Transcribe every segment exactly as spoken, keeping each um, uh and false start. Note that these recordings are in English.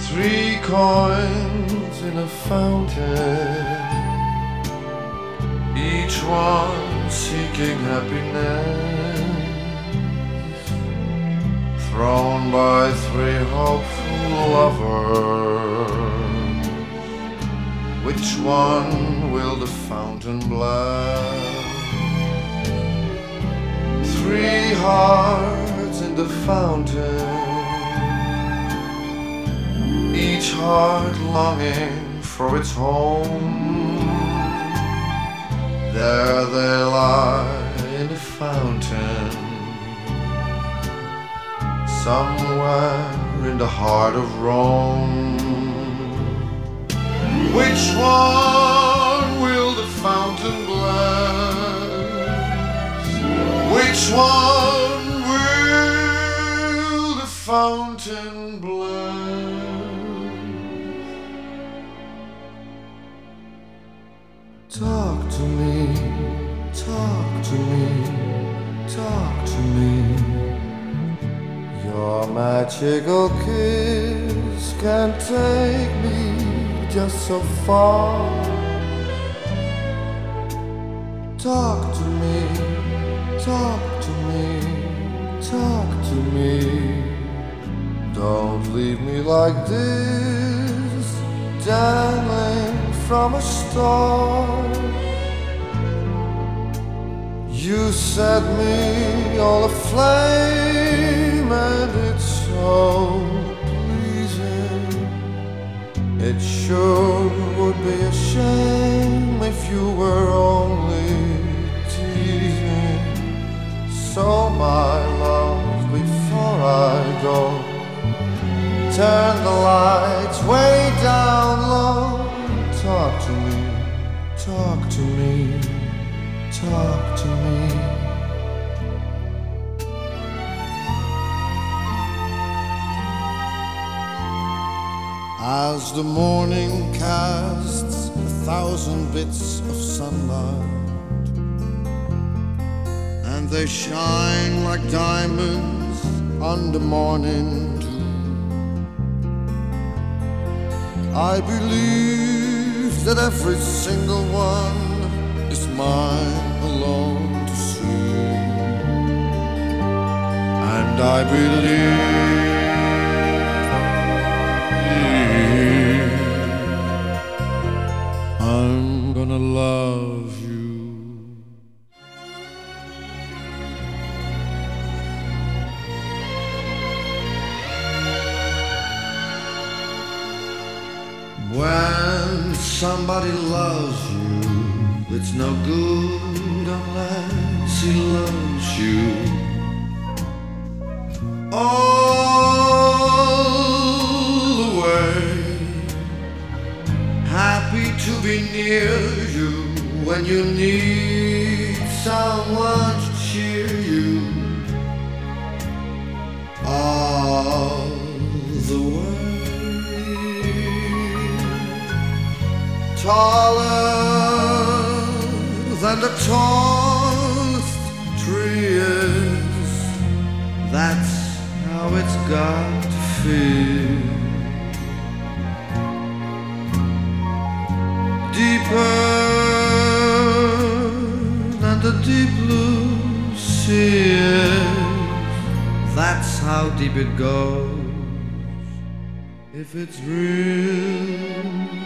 Three coins in a fountain, each one seeking happiness, thrown by three hopeful lovers. Which one will the fountain bless? Three hearts in the fountain, each heart longing for its home. There they lie in the fountain, somewhere in the heart of Rome. Which one will the fountain bless? Which one will the fountain bless? Talk to me, talk to me, talk to me. Your magical kiss can take me just so far. Talk to me, talk to me, talk to me. Don't leave me like this, dangling from a star. You set me all aflame, and it's so pleasing. It sure would be a shame if you were only teasing. So my love, before I go, turn the lights way down low. Talk to me, talk to me, talk to me. As the morning casts a thousand bits of sunlight, and they shine like diamonds on the morning dew, I believe that every single one is mine alone to see. And I believe I'm gonna love you. When somebody loves you, it's no good unless he loves you. All the way, happy to be near you when you need someone to cheer you. All the way, taller than the tallest tree is, that's how it's got to feel. Deeper than the deep blue sea is, that's how deep it goes if it's real.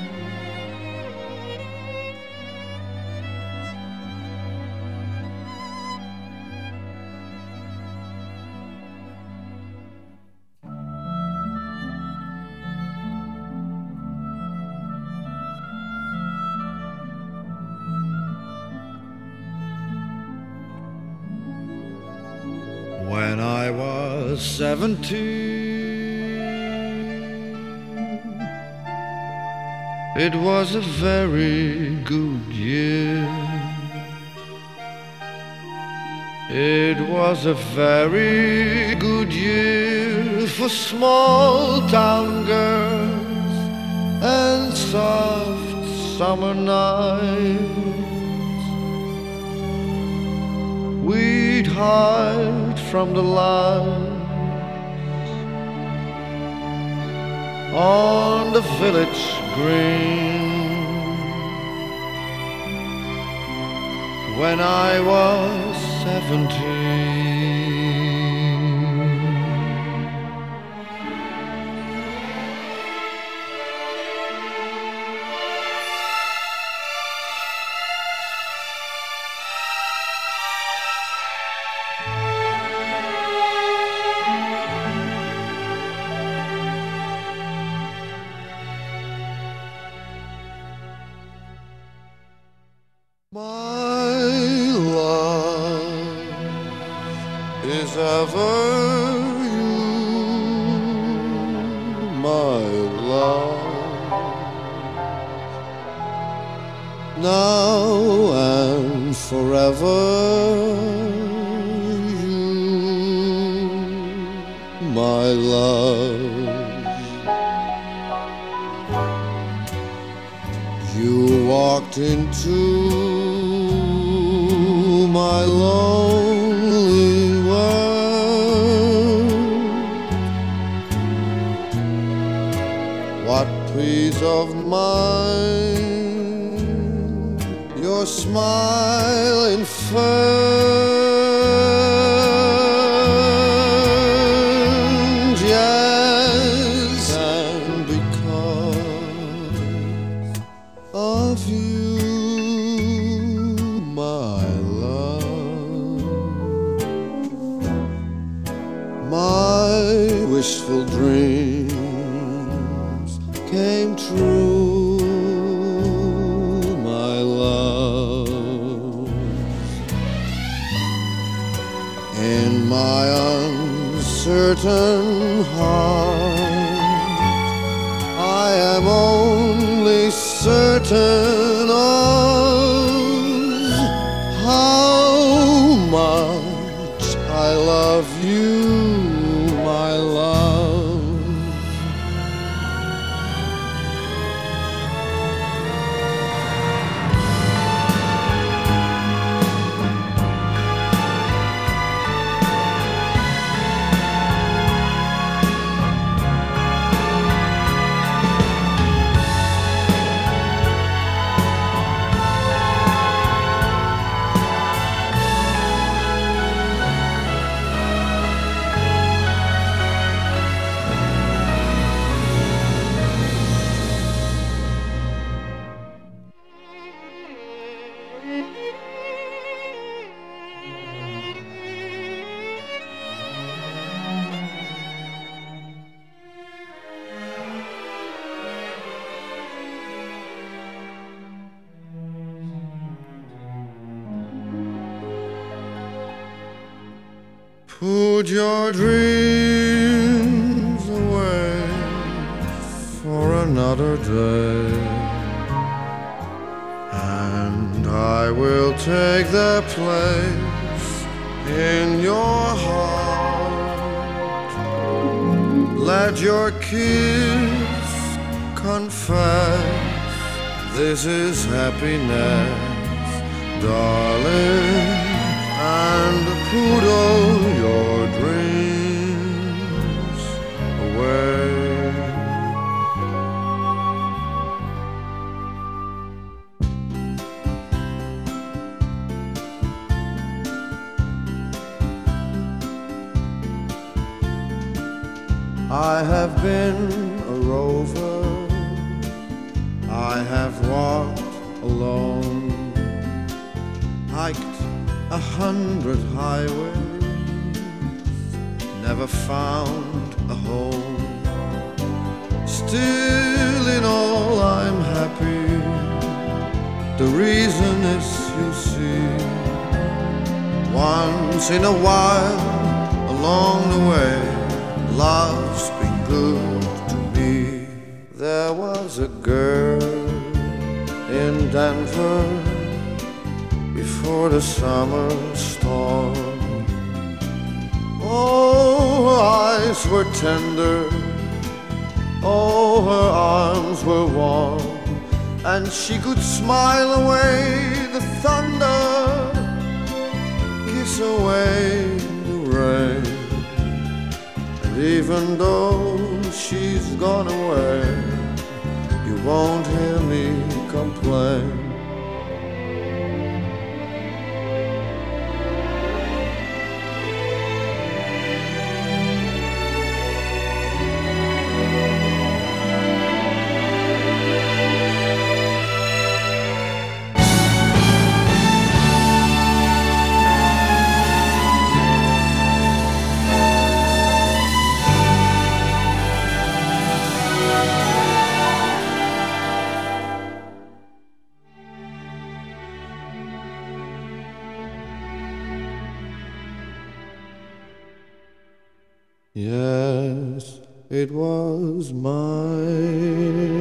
When I was seventeen, it was a very good year. It was a very good year for small town girls and soft summer nights. We'd hide from the light on the village green when I was seventeen. My love is ever you, my love, now and forever you, my love. You walked into my lonely world. What peace of mind your smile inferred. Yes, and because of you, my love, my wishful dreams came true, my love. In my uncertain heart, I am only certain of how much I love you, my love. Put your dreams away for another day, and I will take their place in your heart. Let your kiss confess this is happiness, darling, and put all your dreams away. I have been a rover, I have walked alone, hiked a hundred highways, never found a home. Still in all I'm happy. The reason is, you see, once in a while along the way, love's been good to me. There was a girl in Denver before the summer storm. Oh, her eyes were tender, oh, her arms were warm, and she could smile away the thunder, kiss away the rain. And even though she's gone away, you won't hear me complain. Yes, it was mine.